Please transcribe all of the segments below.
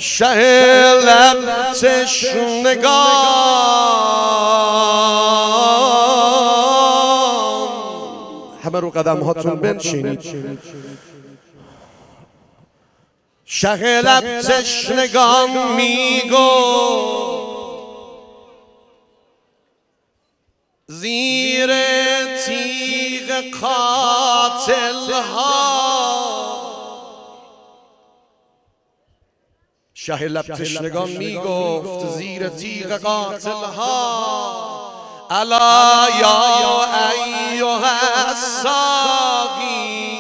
شه لب تشنگان. همه رو قدم هاتون بنشینید. شه لب تشنگان میگو زیر تیغ قاتل ها. شه لب تشنگان میگفت زیر تیغ قاتل ها. الا یا ایها الساقی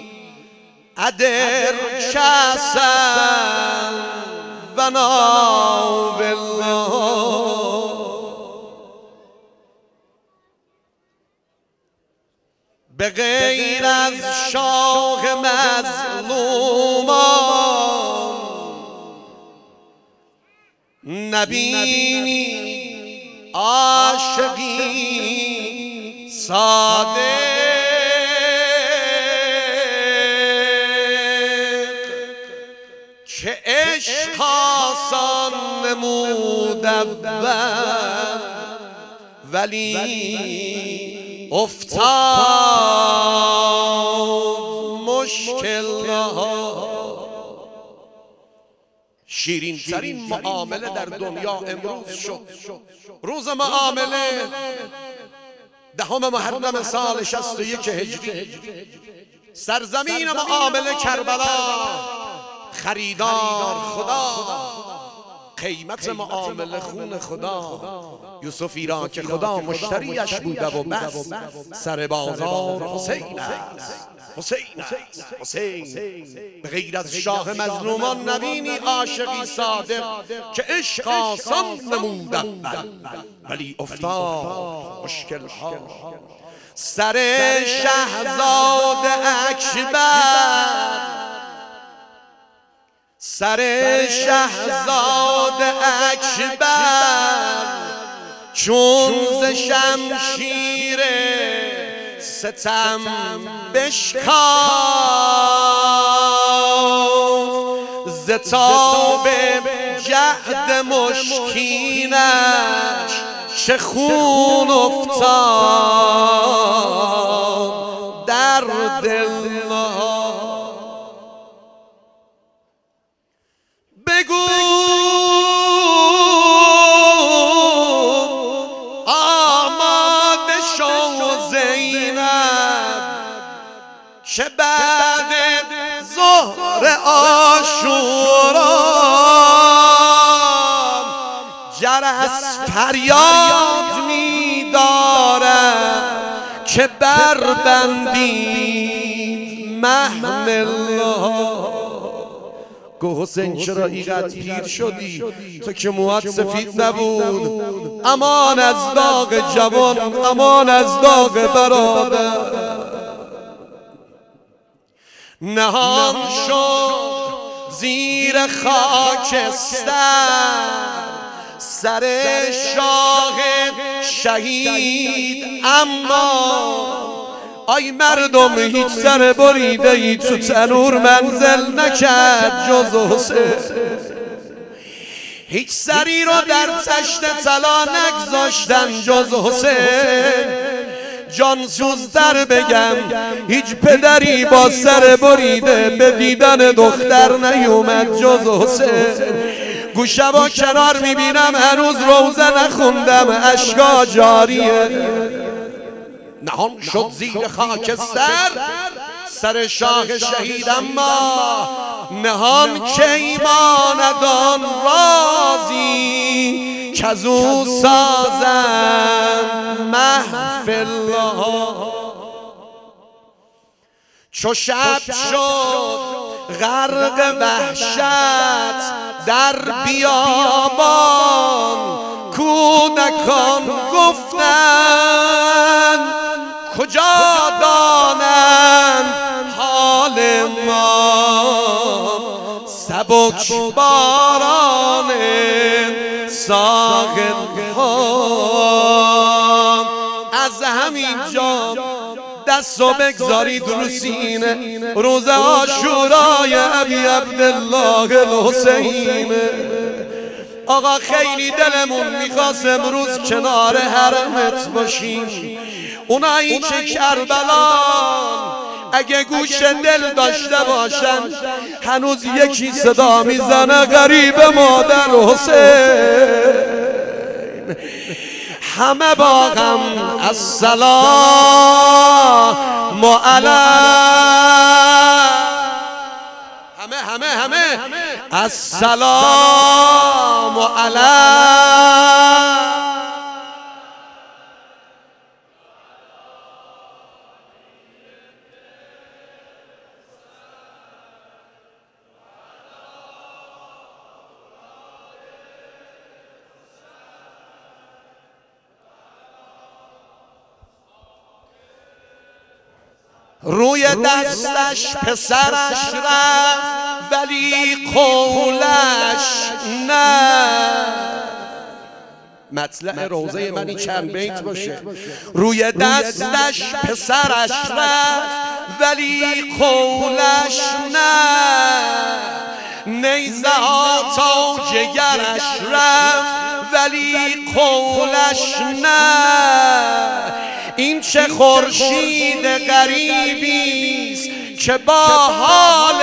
ادر کاسا و ناولنا. به غیر از شاه مظلومان نبینی عاشقی صادق که عشق آسان نمود اول ولی افتاد مشکل ها. شیرین ترین معامله در دنیا امروز شد. روز معامله 10 محرم سال 61 هجری، سرزمین معامله کربلا. خریدار خدا، قیمت معامله خون خدا. یوسفی را که خدا مشتریش بوده و بس، سر بازار حسین است، حسین است، حسین. به غیر از شاه مظلومان نبینی عاشقی صادق که عشق آسان نمود ولی افتاد مشکل ها. سر شهزاد اکبر، سر شهزاد اکبر چون ز شمشیر ستم بشکافت، ز تاب جهد مشکینش چه خون افتاد در دل. بگو آماده شو زینب که بعد ظهر عاشورا جرس فریاد می دارد که بربندید محمل ها. گو حسین چرا اینقدر پیر شدی؟ تو که موهات سفید نبود. امان از داغ جوان، امان از داغ برادر. نهان شد زیر خاکستر سر شاه شهید، اما آی مردم هیچ سر بریده ای تو تنور منزل نکرد جز حسین. هیچ سری رو در تشت طلا نگذاشتن جز حسین. جانسوزتر بگم هیچ پدری با سر بریده به دیدن دختر نیومد جز حسین. گوشه با کنار میبینم هنوز روزه نخوندم، اشکا جاریه. نهان شد زیر خاکستر سر شاه شهید، اما نهان که ایماند آن رازی که از او سازند محفل ها. چو شب شد غرق وحشت در بیابان، کودکان گفتند کجا دانند حال ما. سبک باران ساحل ها از همین جا دستو بگذارید رو سینه، روز عاشورای ابی عبدالله الحسین. آقا خیلی دلمون میخواست امروز کنار حرمت باشیم. اونایی که کربلان اگه گوش دل داشته باشن هنوز یکی صدا میزنه غریب مادر حسین. همه با غم السلام علیک، همه السلام علیک. روی دستش پسرش رفت ولی قولش نه. مطلع روزه منی چند بیت باشه. روی دستش پسرش رفت ولی قولش نه. نیزه ها تا جگرش رفت ولی قولش نه. این چه خورشید غریبیست که با حال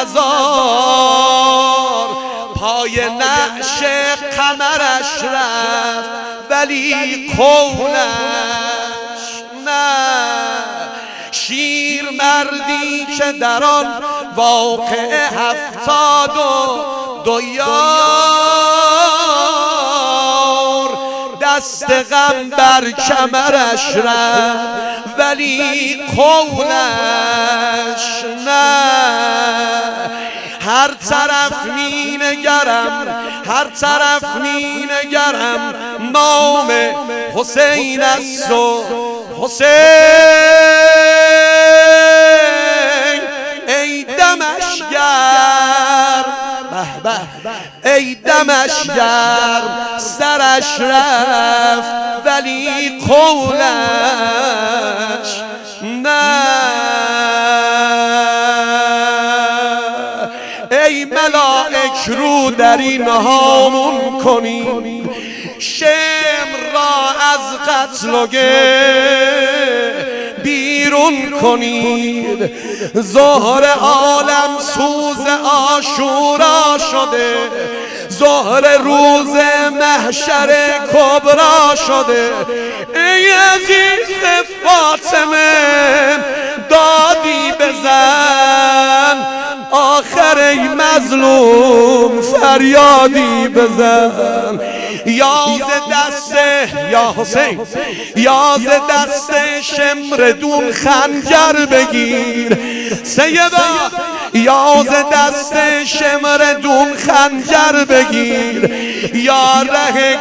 نزار پای نعش قمرش رفت ولی قولش نه. شیر مردی که در آن واقع 72 یار دست غم بر کمرش رفت ولی قولش نه. هر طرف می نگرم، هر طرف می نگرم نام حسین است و حسین ای دمش گرم، ای دمش گرم سرش رفت ولی قولش نه. ای ملائک رو در این هامون کنید، شمر را از قتل و بیرون کنید. ظهر عالم سوز عاشورا شده، ظهر روز محشر کبرا شده. ای عزیز فاطمه دادی بزن، آخر ای مظلوم فریادی بزن. یاز دست یا حسین، یاز دست شمردون خنجر بگیر سیدا، یاز دست شمردون خنجر بگیر. یا ره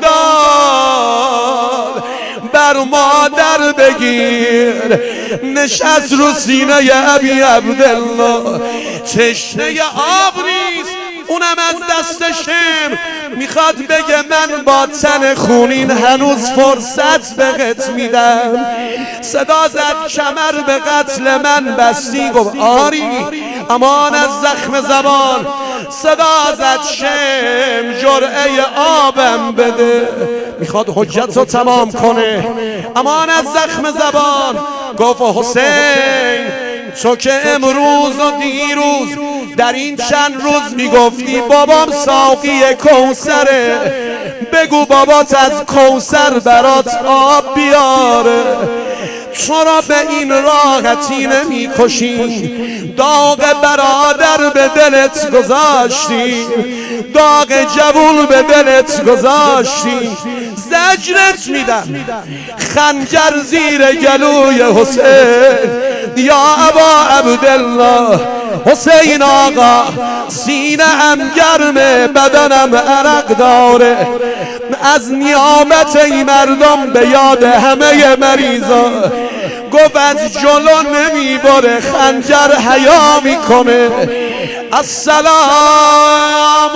گودال بر مادر بگیر. نشست رو سینه ابی عبدالله، تشنه آب ریز، اونم از دست شمر میخواد بگه من با تن خونین هنوز فرصت بهت میدم. صدا زد کمر به قتل من بستی، گفت آری امان از زخم زبان. صدا زد شم جرعه آبم بده، میخواد حجت رو تمام کنه. امان از زخم زبان. گفت حسین تو که امروز و دیروز در این چند روز میگفتی بابام ساقی کوثره، بگو بابات از کوثر برات آب بیاره. چرا به این راحتی نمی کشی؟ داغ برادر به دلت گذاشتی، داغ جوون به دلت گذاشتی. زجرت میدم خنجر زیر گلوی حسین. یا ابا عبدالله حسین آقا، سینه ام گرمه بدنم عرق داره از نیابت این مردم به یاد همه مریضا. گفت از جلو نمیباره خنجر حیا میکنه. السلام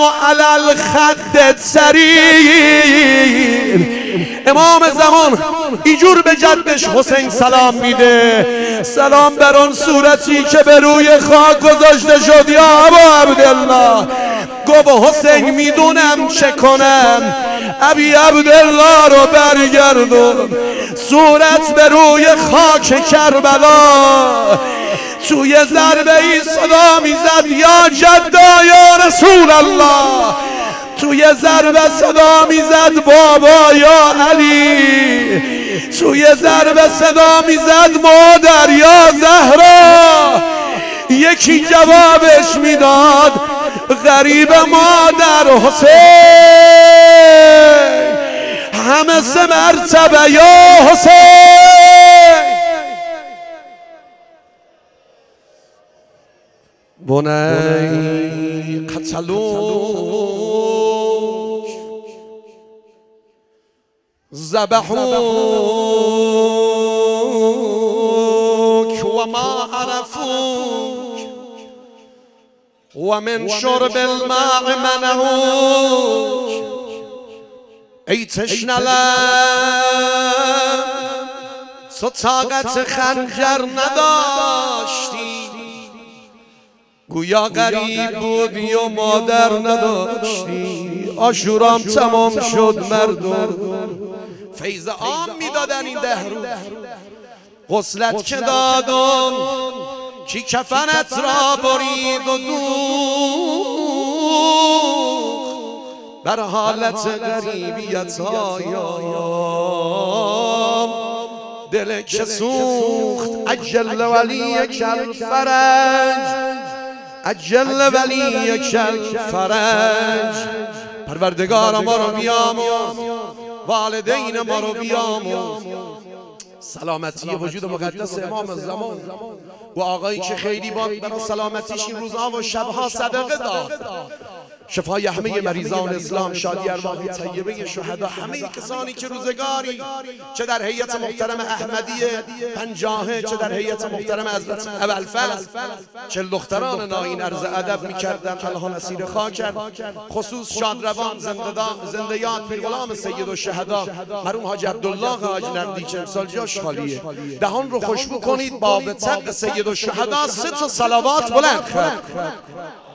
علی الخد السریر. امام زمان اینجور به جدش حسین سلام میده، سلام بر آن صورتی که به روی خاک گذاشته شد. یا ابا عبدالله گفت حسین میدونم چه کنم، ابی عبدالله رو برگردون، صورت به روی خاک کربلا. توی ضربه ای صدا میزد یا جدا یا رسول الله، توی ضربه صدا میزد بابا یا علی، توی ضربه صدا میزد مادر یا زهرا. یکی جوابش میداد غریب مادر حسین، همه سه مرتبه یا حسین. بنی قتلوک ذبحوک و ما عرفوک و من شرب الماء منعوک. ای تشنه لب تو طاقت خنجر نداشتی، گویا غریب بودی و مادر نداشتی. عاشورام تمام شد مردم، فیض عام میدادن این 10 روز. غسلت که دادم کی کفنت را برید و دوخت، بر حالت غریبیت هایم دل که سوخت. عجل ولی کل فرج، عجل ولی کل فرج. پروردگار ما رو بیامرز، والدین ما رو بیامرز. سلامتی وجود مقدس امام زمان و آقایی که خیلی برای سلامتیش این روزها و شبها صدقه داد. شفای همه مریضان اسلام، شادی ارواح طیبه شهدا، همه کسانی که روزگاری چه در هیئت محترم احمدی پنجاهه، چه در هیئت محترم حضرت ابوالفضل، چه دختران ناین عرض ادب میکردن، الله اسیر خاکر، خصوص شادروان زنده یاد پیر غلام سید الشهدا مرحوم حاج عبدالله حاج نقدی که امسال جاش خالیه. دهان رو خوشبو کنید با به طق سید الشهدا 3 تا صلوات بلند خواهد.